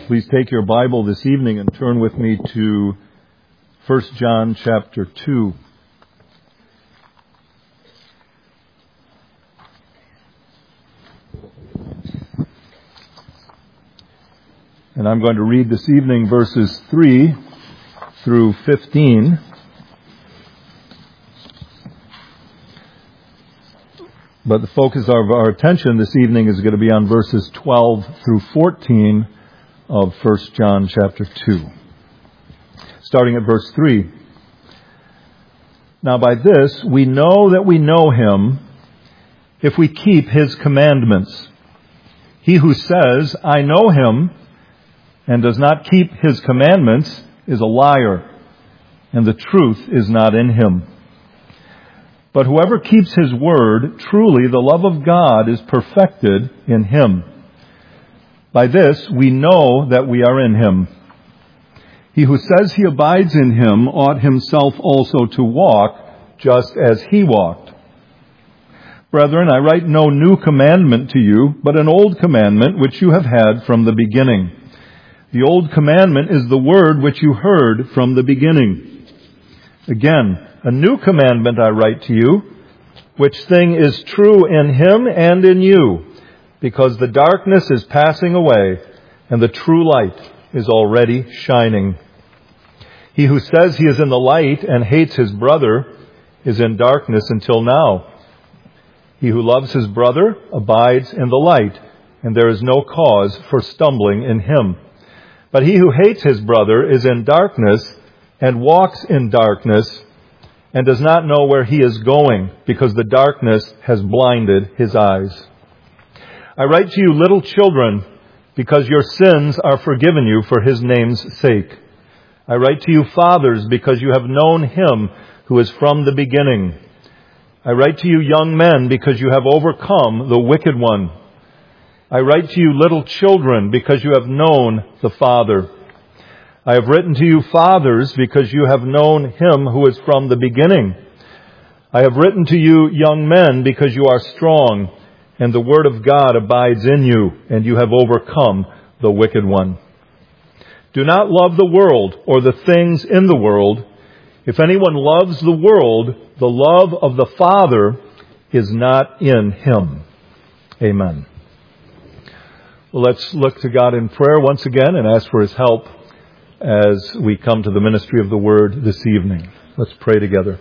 Please take your Bible this evening and turn with me to 1 John chapter 2. And I'm going to read this evening verses 3 through 15. But the focus of our attention this evening is going to be on verses 12 through 14 of 1 John chapter 2. Starting at verse 3. Now by this we know that we know Him if we keep His commandments. He who says, I know Him, and does not keep His commandments is a liar, and the truth is not in him. But whoever keeps His word, truly the love of God is perfected in him. By this we know that we are in Him. He who says he abides in Him ought himself also to walk just as He walked. Brethren, I write no new commandment to you, but an old commandment which you have had from the beginning. The old commandment is the word which you heard from the beginning. Again, a new commandment I write to you, which thing is true in Him and in you, because the darkness is passing away, and the true light is already shining. He who says he is in the light and hates his brother is in darkness until now. He who loves his brother abides in the light, and there is no cause for stumbling in him. But he who hates his brother is in darkness and walks in darkness and does not know where he is going, because the darkness has blinded his eyes. I write to you, little children, because your sins are forgiven you for His name's sake. I write to you, fathers, because you have known Him who is from the beginning. I write to you, young men, because you have overcome the wicked one. I write to you, little children, because you have known the Father. I have written to you, fathers, because you have known Him who is from the beginning. I have written to you, young men, because you are strong, and the word of God abides in you, and you have overcome the wicked one. Do not love the world or the things in the world. If anyone loves the world, the love of the Father is not in him. Amen. Well, let's look to God in prayer once again and ask for His help as we come to the ministry of the Word this evening. Let's pray together.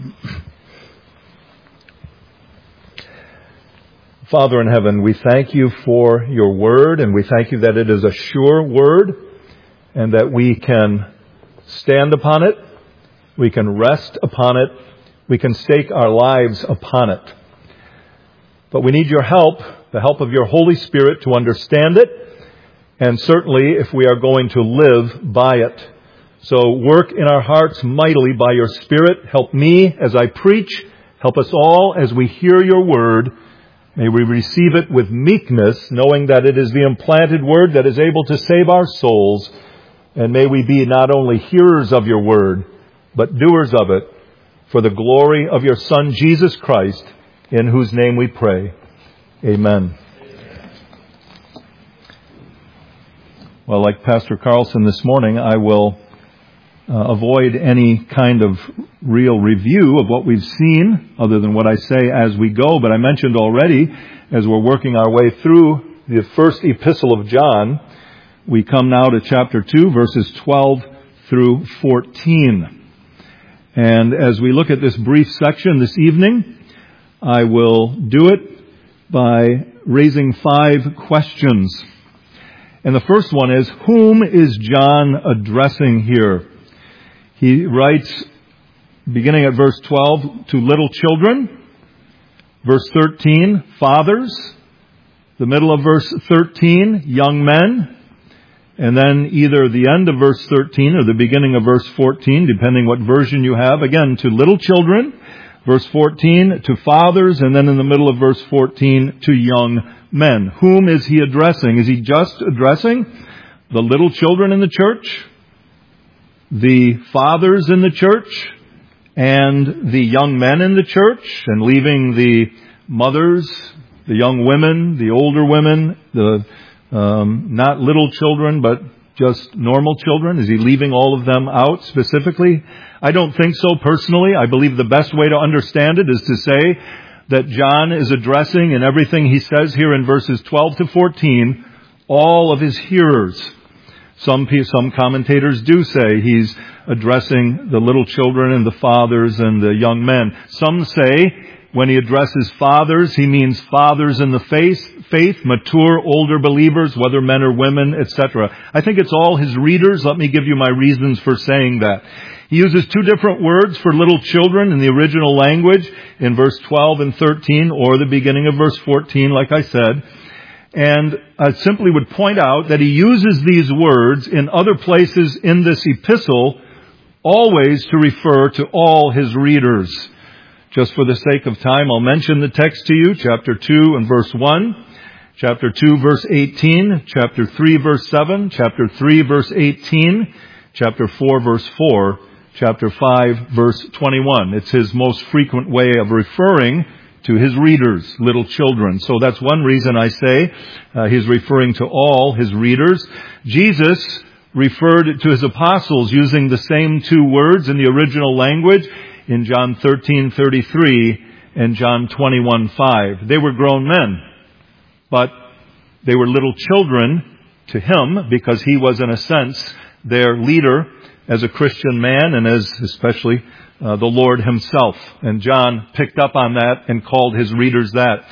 Father in heaven, we thank You for Your Word, and we thank You that it is a sure Word, and that we can stand upon it, we can rest upon it, we can stake our lives upon it. But we need Your help, the help of Your Holy Spirit, to understand it, and certainly if we are going to live by it. So work in our hearts mightily by Your Spirit. Help me as I preach. Help us all as we hear Your Word. May we receive it with meekness, knowing that it is the implanted Word that is able to save our souls. And may we be not only hearers of Your Word, but doers of it, for the glory of Your Son, Jesus Christ, in whose name we pray. Amen. Well, like Pastor Carlson this morning, I will avoid any kind of real review of what we've seen, other than what I say as we go. But I mentioned already, as we're working our way through the first epistle of John, we come now to chapter 2, verses 12 through 14. And as we look at this brief section this evening, I will do it by raising 5 questions. And the first one is, whom is John addressing here? He writes, beginning at verse 12, to little children. Verse 13, fathers. The middle of verse 13, young men. And then either the end of verse 13 or the beginning of verse 14, depending what version you have. Again, to little children. Verse 14, to fathers. And then in the middle of verse 14, to young men. Whom is he addressing? Is he just addressing the little children in the church, the fathers in the church, and the young men in the church, and leaving the mothers, the young women, the older women, the Not little children, but just normal children? Is he leaving all of them out specifically? I don't think so personally. I believe the best way to understand it is to say that John is addressing in everything he says here in verses 12 to 14 all of his hearers. Some commentators do say he's addressing the little children and the fathers and the young men. Some say when he addresses fathers, he means fathers in the faith, mature, older believers, whether men or women, etc. I think it's all his readers. Let me give you my reasons for saying that. He uses two different words for little children in the original language in verse 12 and 13, or the beginning of verse 14, like I said. And I simply would point out that he uses these words in other places in this epistle always to refer to all his readers. Just for the sake of time, I'll mention the text to you, chapter 2 and verse 1, chapter 2 verse 18, chapter 3 verse 7, chapter 3 verse 18, chapter 4 verse 4, chapter 5 verse 21. It's his most frequent way of referring to his readers, little children. So that's one reason I say he's referring to all his readers. Jesus referred to his apostles using the same two words in the original language in John 13:33 and John 21:5. They were grown men, but they were little children to him because he was, in a sense, their leader as a Christian man and as especially the Lord himself. And John picked up on that and called his readers that.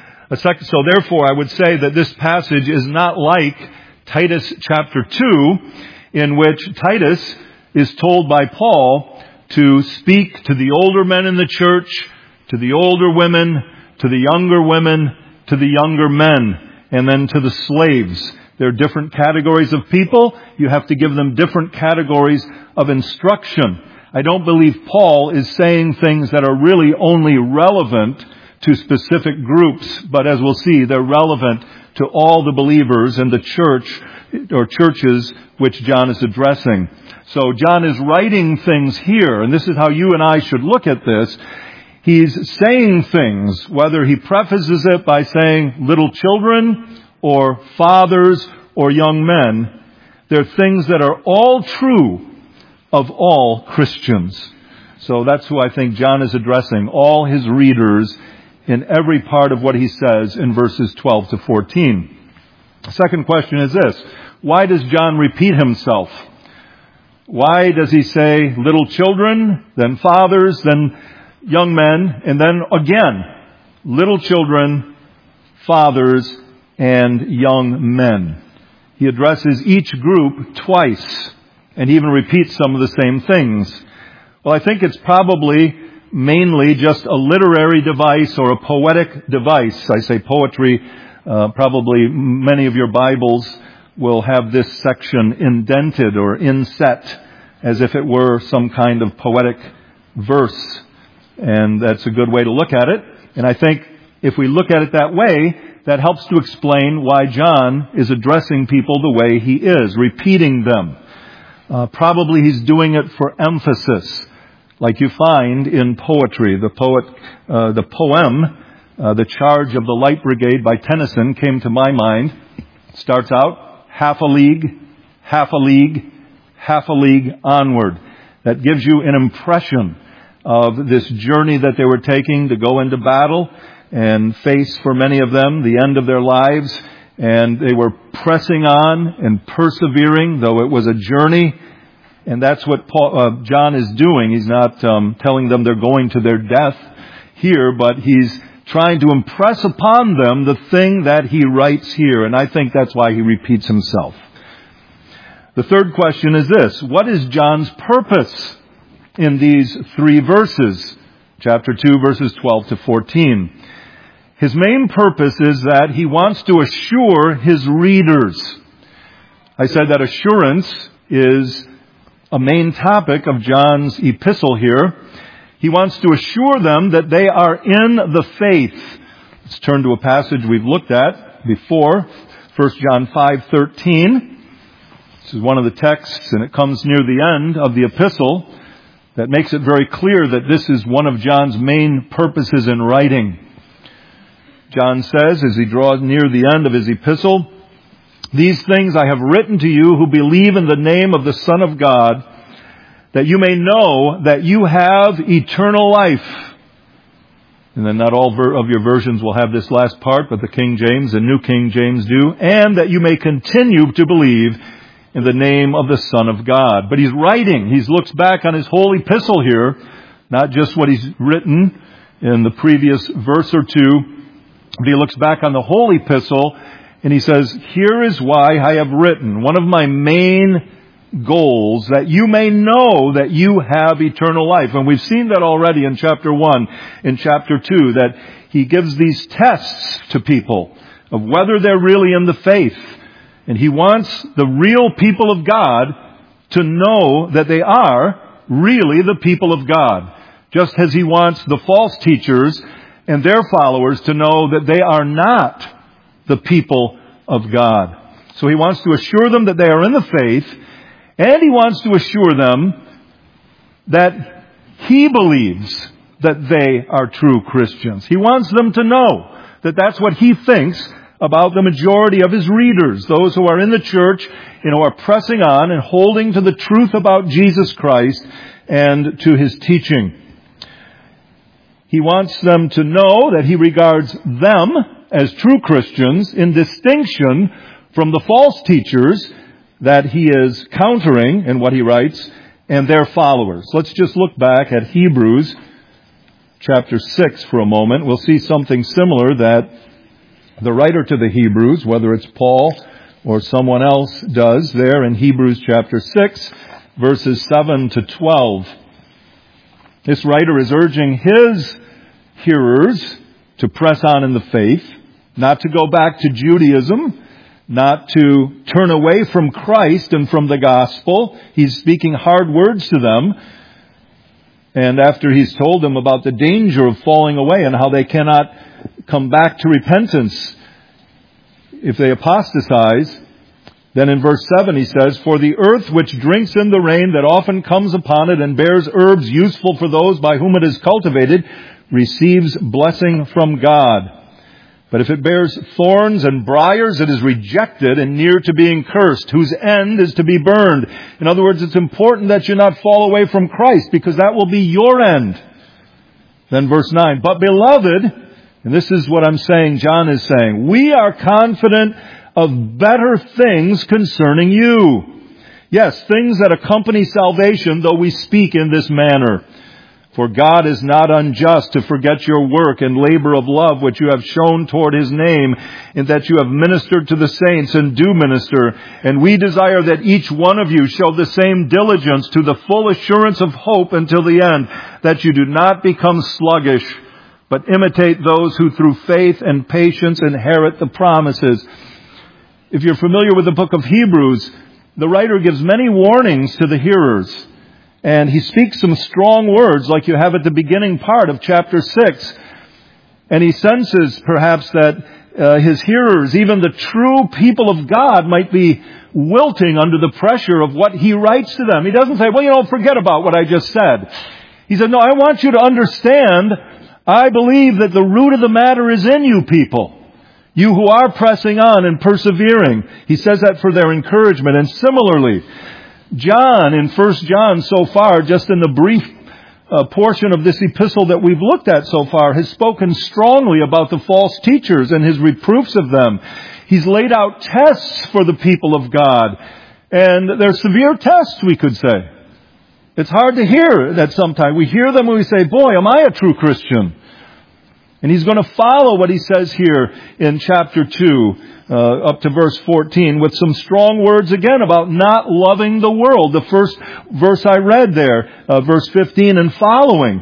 So therefore, I would say that this passage is not like Titus chapter 2, in which Titus is told by Paul to speak to the older men in the church, to the older women, to the younger women, to the younger men, and then to the slaves. There are different categories of people. You have to give them different categories of instruction. I don't believe Paul is saying things that are really only relevant to specific groups, but as we'll see, they're relevant to all the believers in the church or churches which John is addressing. So John is writing things here, and this is how you and I should look at this. He's saying things, whether he prefaces it by saying little children or fathers or young men, they're things that are all true of all Christians. So that's who I think John is addressing, all his readers in every part of what he says in verses 12 to 14. The second question is this: why does John repeat himself? Why does he say little children, then fathers, then young men, and then again, little children, fathers, and young men? He addresses each group twice, and even repeats some of the same things. Well, I think it's probably mainly just a literary device or a poetic device. I say poetry, probably many of your Bibles will have this section indented or inset as if it were some kind of poetic verse. And that's a good way to look at it. And I think if we look at it that way, that helps to explain why John is addressing people the way he is, repeating them. Probably he's doing it for emphasis, like you find in poetry. The poem, The Charge of the Light Brigade by Tennyson came to my mind. It starts out, half a league, half a league, half a league onward. That gives you an impression of this journey that they were taking to go into battle and face, for many of them, the end of their lives. And they were pressing on and persevering, though it was a journey. And that's what John is doing. He's not telling them they're going to their death here, but he's trying to impress upon them the thing that he writes here. And I think that's why he repeats himself. The third question is this: what is John's purpose in these three verses? Chapter 2, verses 12 to 14. His main purpose is that he wants to assure his readers. I said that assurance is a main topic of John's epistle here. He wants to assure them that they are in the faith. Let's turn to a passage we've looked at before, 1 John 5:13. This is one of the texts, and it comes near the end of the epistle, that makes it very clear that this is one of John's main purposes in writing. John says, as he draws near the end of his epistle, These things I have written to you who believe in the name of the Son of God, that you may know that you have eternal life. And then not all of your versions will have this last part, but the King James and New King James do. And that you may continue to believe in the name of the Son of God. But he looks back on his whole epistle here, not just what he's written in the previous verse or two, but he looks back on the whole epistle, and he says, here is why I have written. One of my main goals, that you may know that you have eternal life. And we've seen that already in chapter 1, in chapter 2, that he gives these tests to people of whether they're really in the faith. And he wants the real people of God to know that they are really the people of God. Just as he wants the false teachers and their followers to know that they are not the people of God. So he wants to assure them that they are in the faith, and he wants to assure them that he believes that they are true Christians. He wants them to know that that's what he thinks about the majority of his readers, those who are in the church, are pressing on and holding to the truth about Jesus Christ and to his teaching. He wants them to know that he regards them as true Christians in distinction from the false teachers that he is countering in what he writes and their followers. Let's just look back at Hebrews chapter 6 for a moment. We'll see something similar that the writer to the Hebrews, whether it's Paul or someone else, does there in Hebrews chapter 6, verses 7 to 12. This writer is urging his hearers to press on in the faith, not to go back to Judaism, not to turn away from Christ and from the gospel. He's speaking hard words to them. And after he's told them about the danger of falling away and how they cannot come back to repentance if they apostatize, then in verse 7 he says, for the earth which drinks in the rain that often comes upon it and bears herbs useful for those by whom it is cultivated, receives blessing from God. But if it bears thorns and briars, it is rejected and near to being cursed, whose end is to be burned. In other words, it's important that you not fall away from Christ, because that will be your end. Then verse 9, but beloved, and this is what I'm saying, John is saying, we are confident of better things concerning you. Yes, things that accompany salvation, though we speak in this manner. For God is not unjust to forget your work and labor of love which you have shown toward his name, in that you have ministered to the saints and do minister. And we desire that each one of you show the same diligence to the full assurance of hope until the end, that you do not become sluggish, but imitate those who through faith and patience inherit the promises. If you're familiar with the book of Hebrews, the writer gives many warnings to the hearers. And he speaks some strong words like you have at the beginning part of chapter 6. And he senses perhaps that his hearers, even the true people of God, might be wilting under the pressure of what he writes to them. He doesn't say, well, forget about what I just said. He said, no, I want you to understand, I believe that the root of the matter is in you people. You who are pressing on and persevering. He says that for their encouragement. And similarly, John, in 1 John so far, just in the brief portion of this epistle that we've looked at so far, has spoken strongly about the false teachers and his reproofs of them. He's laid out tests for the people of God. And they're severe tests, we could say. It's hard to hear that sometimes. We hear them and we say, boy, am I a true Christian? And he's going to follow what he says here in chapter 2, up to verse 14, with some strong words again about not loving the world. The first verse I read there, verse 15 and following,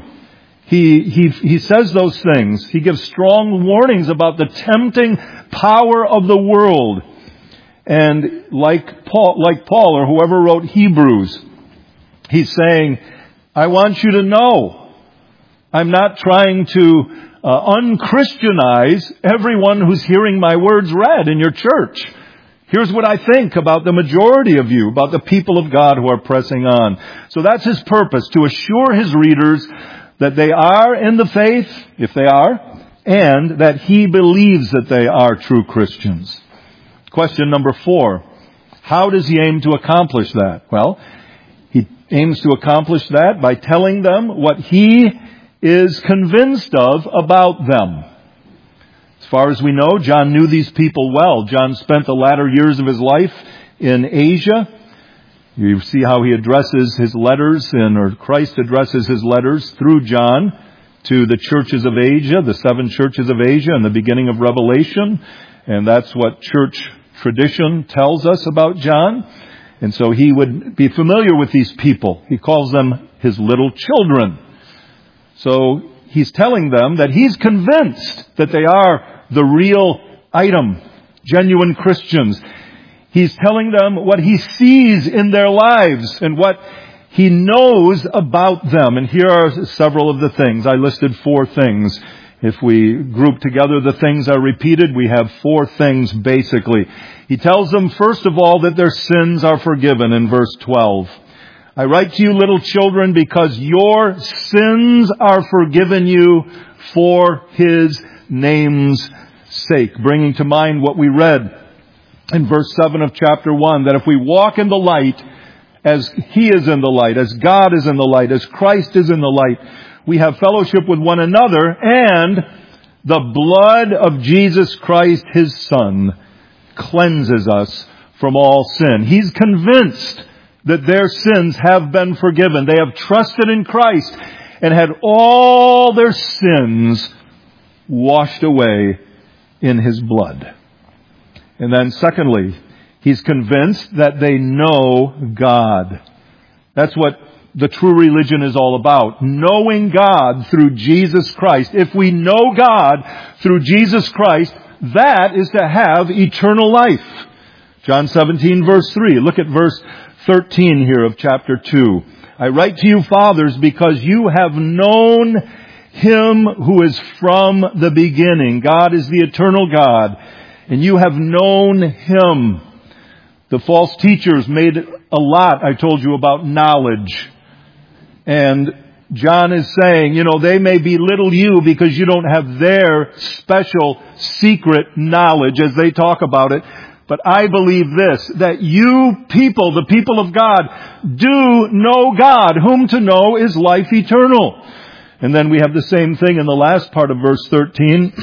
he says those things. He gives strong warnings about the tempting power of the world. And like Paul or whoever wrote Hebrews, he's saying, I want you to know, I'm not trying to unchristianize everyone who's hearing my words read in your church. Here's what I think about the majority of you, about the people of God who are pressing on. So that's his purpose, to assure his readers that they are in the faith, if they are, and that he believes that they are true Christians. Question number 4. How does he aim to accomplish that? Well, he aims to accomplish that by telling them what he is convinced of about them. As far as we know, John knew these people well. John spent the latter years of his life in Asia. You see how he addresses his letters, or Christ addresses his letters through John to the churches of Asia, the 7 churches of Asia, in the beginning of Revelation. And that's what church tradition tells us about John. And so he would be familiar with these people. He calls them his little children. So he's telling them that he's convinced that they are the real item, genuine Christians. He's telling them what he sees in their lives and what he knows about them. And here are several of the things. I listed 4 things. If we group together the things I repeated, we have 4 things basically. He tells them, first of all, that their sins are forgiven in verse 12. I write to you, little children, because your sins are forgiven you for his name's sake. Bringing to mind what we read in verse 7 of chapter 1, that if we walk in the light as he is in the light, as God is in the light, as Christ is in the light, we have fellowship with one another, and the blood of Jesus Christ, his Son, cleanses us from all sin. He's convinced that their sins have been forgiven. They have trusted in Christ and had all their sins washed away in his blood. And then secondly, he's convinced that they know God. That's what the true religion is all about. Knowing God through Jesus Christ. If we know God through Jesus Christ, that is to have eternal life. John 17 verse 3. Look at verse 13 here of chapter 2. I write to you, fathers, because you have known him who is from the beginning. God is the eternal God, and you have known him. The false teachers made a lot, I told you, about knowledge. And John is saying, they may belittle you because you don't have their special secret knowledge as they talk about it. But I believe this, that you people, the people of God, do know God. Whom to know is life eternal. And then we have the same thing in the last part of verse 13,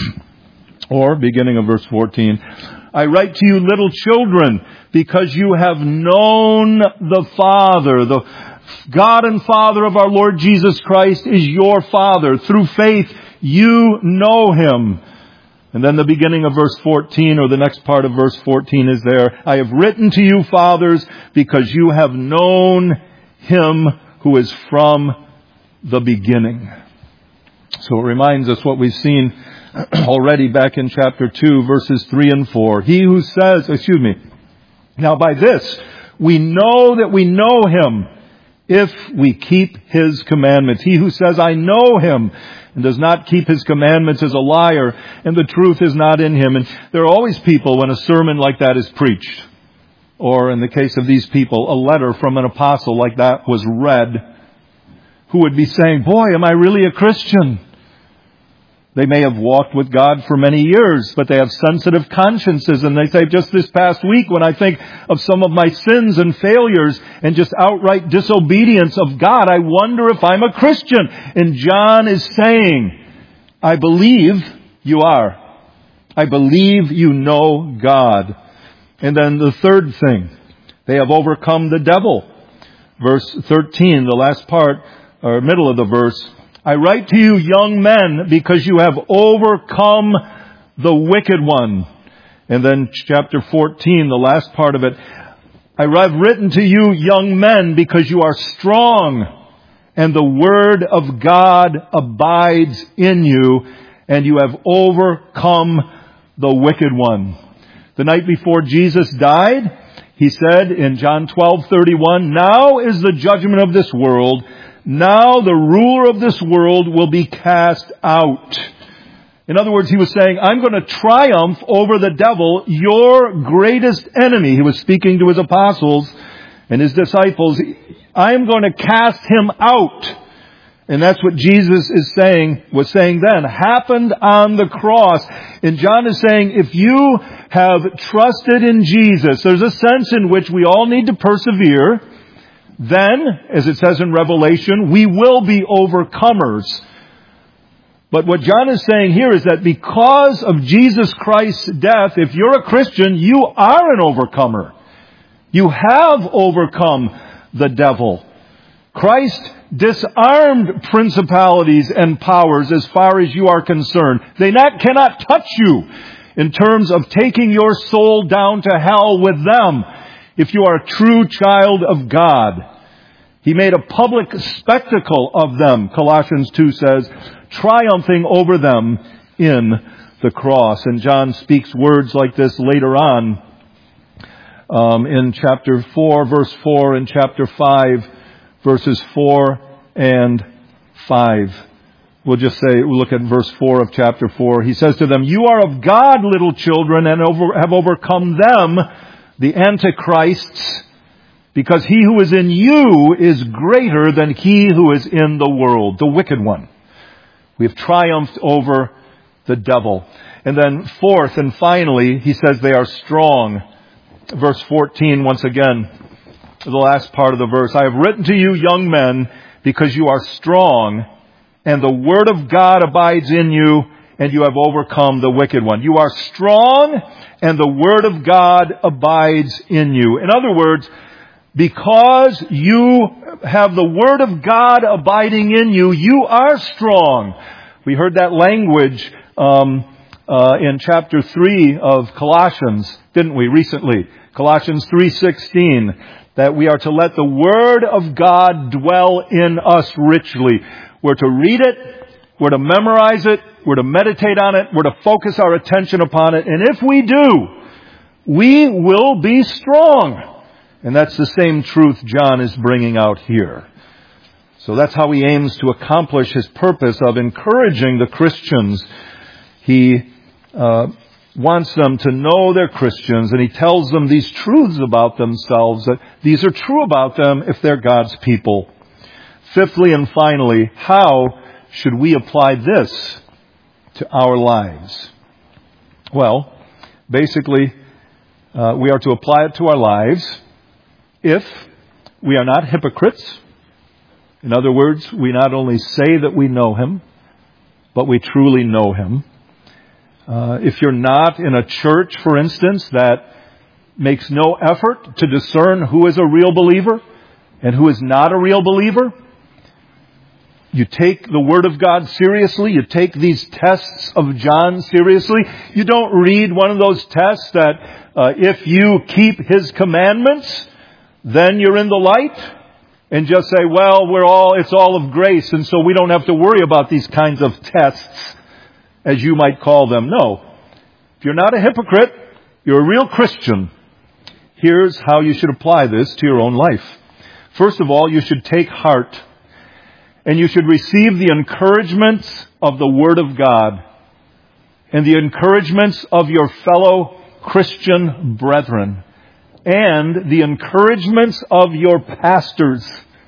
or beginning of verse 14. I write to you, little children, because you have known the Father. The God and Father of our Lord Jesus Christ is your Father. Through faith, you know him. And then the beginning of verse 14, or the next part of verse 14 is there. I have written to you, fathers, because you have known him who is from the beginning. So it reminds us what we've seen already back in chapter 2, verses 3 and 4. He who says, now by this, we know that we know him if we keep his commandments. He who says, I know him, and does not keep his commandments is a liar, and the truth is not in him. And there are always people when a sermon like that is preached, or in the case of these people, a letter from an apostle like that was read, who would be saying, boy, am I really a Christian? They may have walked with God for many years, but they have sensitive consciences, and they say, just this past week, when I think of some of my sins and failures and just outright disobedience of God, I wonder if I'm a Christian. And John is saying, I believe you are. I believe you know God. And then the third thing, they have overcome the devil. Verse 13, the last part, or middle of the verse, I write to you, young men, because you have overcome the wicked one. And then chapter 14, the last part of it, I've written to you, young men, because you are strong, and the word of God abides in you, and you have overcome the wicked one. The night before Jesus died, he said in John 12:31, now is the judgment of this world. Now the ruler of this world will be cast out. In other words, he was saying, I'm going to triumph over the devil, your greatest enemy. He was speaking to his apostles and his disciples. I am going to cast him out. And that's what Jesus was saying then, happened on the cross. And John is saying, if you have trusted in Jesus, there's a sense in which we all need to persevere. Then, as it says in Revelation, we will be overcomers. But what John is saying here is that because of Jesus Christ's death, if you're a Christian, you are an overcomer. You have overcome the devil. Christ disarmed principalities and powers as far as you are concerned. They cannot touch you in terms of taking your soul down to hell with them if you are a true child of God. He made a public spectacle of them, Colossians 2 says, triumphing over them in the cross. And John speaks words like this later on in chapter 4, verse 4, and chapter 5, verses 4 and 5. We'll look at verse 4 of chapter 4. He says to them, you are of God, little children, and have overcome them, the antichrists, because he who is in you is greater than he who is in the world, the wicked one. We have triumphed over the devil. And then fourth and finally, he says they are strong. Verse 14, once again, the last part of the verse. I have written to you, young men, because you are strong, and the word of God abides in you, and you have overcome the wicked one. You are strong, and the word of God abides in you. In other words, because you have the word of God abiding in you, you are strong. We heard that language in chapter 3 of Colossians, didn't we, recently? Colossians 3:16, that we are to let the word of God dwell in us richly. We're to read it, we're to memorize it, we're to meditate on it, we're to focus our attention upon it, and if we do, we will be strong. And that's the same truth John is bringing out here. So that's how he aims to accomplish his purpose of encouraging the Christians. He wants them to know they're Christians, and he tells them these truths about themselves, that these are true about them if they're God's people. Fifthly and finally, how should we apply this to our lives? Well, basically, we are to apply it to our lives if we are not hypocrites. In other words, we not only say that we know him, but we truly know him. If you're not in a church, for instance, that makes no effort to discern who is a real believer and who is not a real believer, you take the Word of God seriously, you take these tests of John seriously. You don't read one of those tests that if you keep his commandments, then you're in the light, and just say, well, it's all of grace, and so we don't have to worry about these kinds of tests, as you might call them. No. If you're not a hypocrite, you're a real Christian. Here's how you should apply this to your own life. First of all, you should take heart, and you should receive the encouragements of the Word of God and the encouragements of your fellow Christian brethren and the encouragements of your pastors.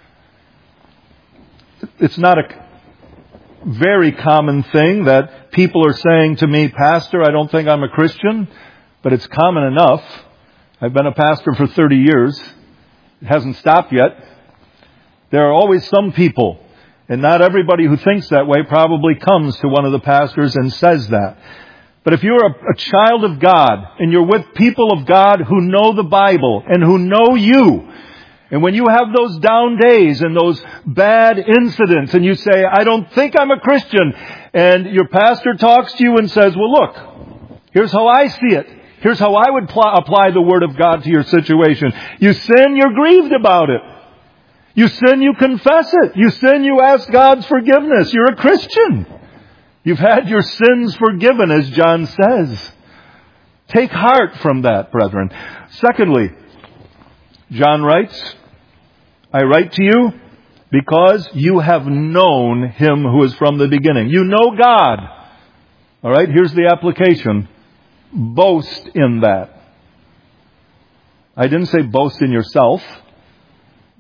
It's not a very common thing that people are saying to me, Pastor, I don't think I'm a Christian, but it's common enough. I've been a pastor for 30 years. It hasn't stopped yet. There are always some people, and not everybody who thinks that way probably comes to one of the pastors and says that. But if you're a child of God, and you're with people of God who know the Bible and who know you, and when you have those down days and those bad incidents, and you say, I don't think I'm a Christian, and your pastor talks to you and says, well, look, here's how I see it. Here's how I would apply the Word of God to your situation. You sin, you're grieved about it. You sin, you confess it. You sin, you ask God's forgiveness. You're a Christian. You've had your sins forgiven, as John says. Take heart from that, brethren. Secondly, John writes, I write to you because you have known him who is from the beginning. You know God. All right, here's the application. Boast in that. I didn't say boast in yourself.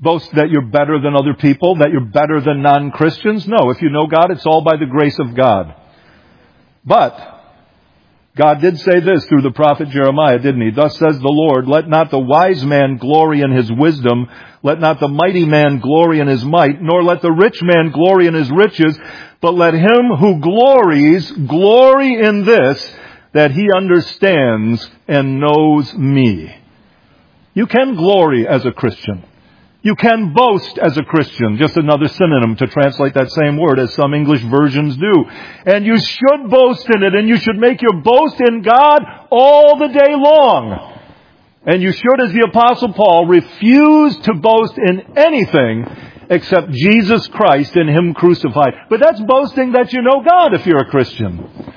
boast that you're better than other people, that you're better than non-Christians. No, if you know God, it's all by the grace of God. But God did say this through the prophet Jeremiah, didn't he? Thus says the Lord, let not the wise man glory in his wisdom, let not the mighty man glory in his might, nor let the rich man glory in his riches, but let him who glories glory in this, that he understands and knows me. You can glory as a Christian. You can boast as a Christian, just another synonym to translate that same word as some English versions do. And you should boast in it, and you should make your boast in God all the day long. And you should, as the Apostle Paul, refuse to boast in anything except Jesus Christ and Him crucified. But that's boasting that you know God if you're a Christian.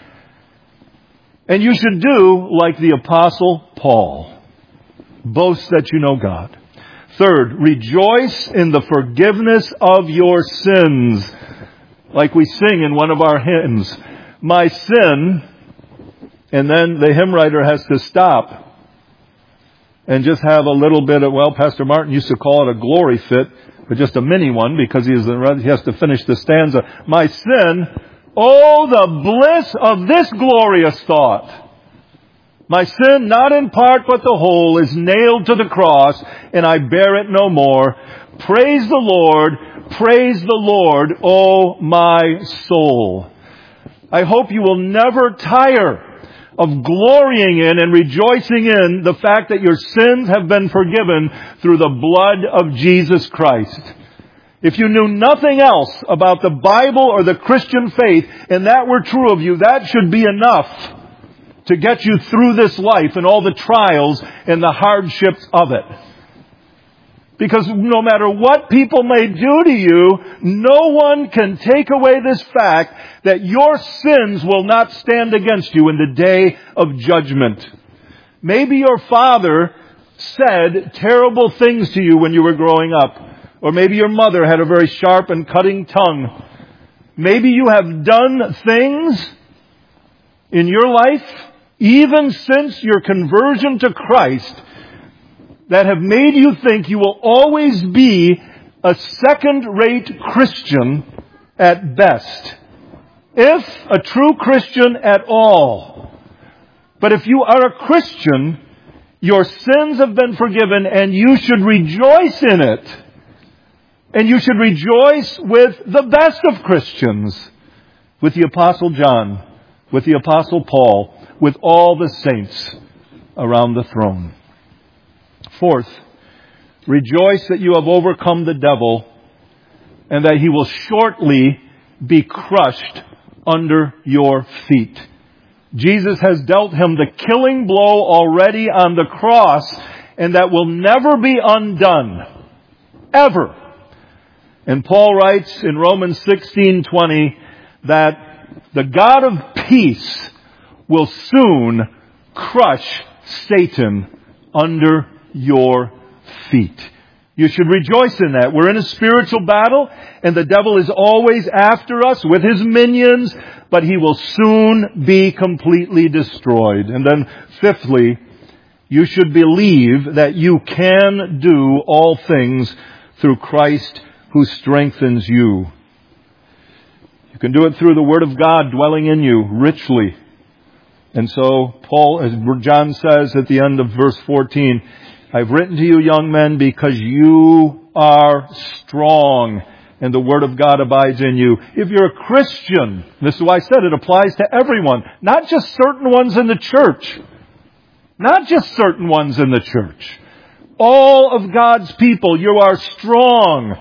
And you should do like the Apostle Paul. Boast that you know God. Third, rejoice in the forgiveness of your sins. Like we sing in one of our hymns, my sin, and then the hymn writer has to stop and just have a little bit of, well, Pastor Martin used to call it a glory fit, but just a mini one because he has to finish the stanza. My sin, oh, the bliss of this glorious thought. My sin, not in part but the whole, is nailed to the cross, and I bear it no more. Praise the Lord, O my soul. I hope you will never tire of glorying in and rejoicing in the fact that your sins have been forgiven through the blood of Jesus Christ. If you knew nothing else about the Bible or the Christian faith, and that were true of you, that should be enough to get you through this life and all the trials and the hardships of it. Because no matter what people may do to you, no one can take away this fact that your sins will not stand against you in the day of judgment. Maybe your father said terrible things to you when you were growing up. Or maybe your mother had a very sharp and cutting tongue. Maybe you have done things in your life, even since your conversion to Christ, that have made you think you will always be a second-rate Christian at best. If a true Christian at all. But if you are a Christian, your sins have been forgiven and you should rejoice in it. And you should rejoice with the best of Christians. With the Apostle John, with the Apostle Paul, with all the saints around the throne. Fourth, rejoice that you have overcome the devil and that he will shortly be crushed under your feet. Jesus has dealt him the killing blow already on the cross, and that will never be undone. Ever. And Paul writes in Romans 16:20 that the God of peace will soon crush Satan under your feet. You should rejoice in that. We're in a spiritual battle, and the devil is always after us with his minions, but he will soon be completely destroyed. And then fifthly, you should believe that you can do all things through Christ who strengthens you. You can do it through the Word of God dwelling in you richly. And so Paul, as John says at the end of verse 14, I've written to you, young men, because you are strong and the Word of God abides in you. If you're a Christian, this is why I said it applies to everyone, not just certain ones in the church. Not just certain ones in the church. All of God's people, you are strong.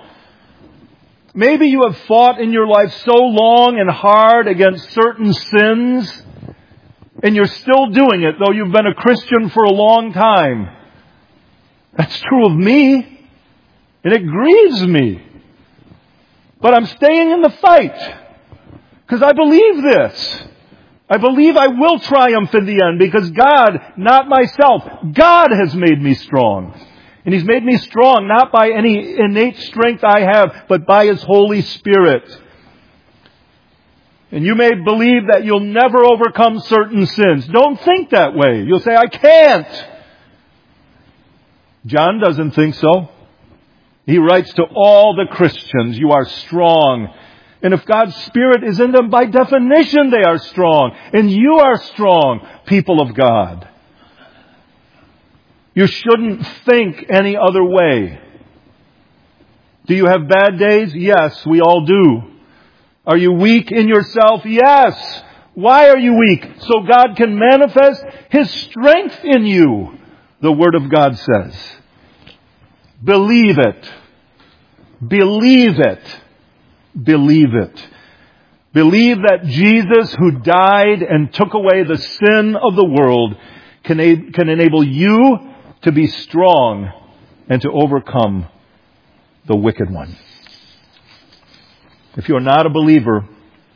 Maybe you have fought in your life so long and hard against certain sins, and you're still doing it, though you've been a Christian for a long time. That's true of me, and it grieves me. But I'm staying in the fight, because I believe this. I believe I will triumph in the end, because God, not myself, God has made me strong. And He's made me strong not by any innate strength I have, but by His Holy Spirit. And you may believe that you'll never overcome certain sins. Don't think that way. You'll say, I can't. John doesn't think so. He writes to all the Christians, you are strong. And if God's Spirit is in them, by definition they are strong. And you are strong, people of God. You shouldn't think any other way. Do you have bad days? Yes, we all do. Are you weak in yourself? Yes. Why are you weak? So God can manifest His strength in you, the Word of God says. Believe it. Believe it. Believe it. Believe that Jesus, who died and took away the sin of the world, can enable you to be strong and to overcome the wicked one. If you're not a believer,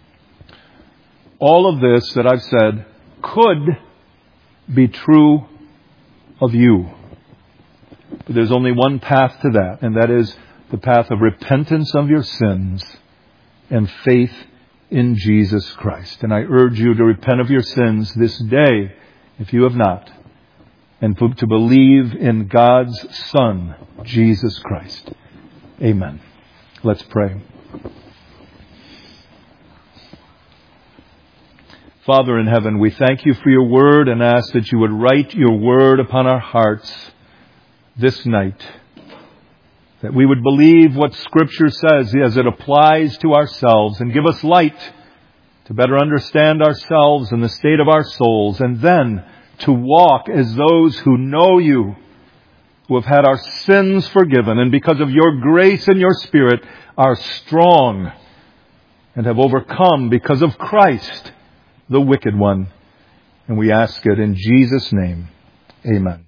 all of this that I've said could be true of you. But there's only one path to that, and that is the path of repentance of your sins and faith in Jesus Christ. And I urge you to repent of your sins this day, if you have not, and to believe in God's Son, Jesus Christ. Amen. Let's pray. Father in heaven, we thank you for your word and ask that you would write your word upon our hearts this night. That we would believe what Scripture says as it applies to ourselves and give us light to better understand ourselves and the state of our souls, and then to walk as those who know you, who have had our sins forgiven, and because of your grace and your Spirit are strong and have overcome because of Christ the wicked one. And we ask it in Jesus' name. Amen.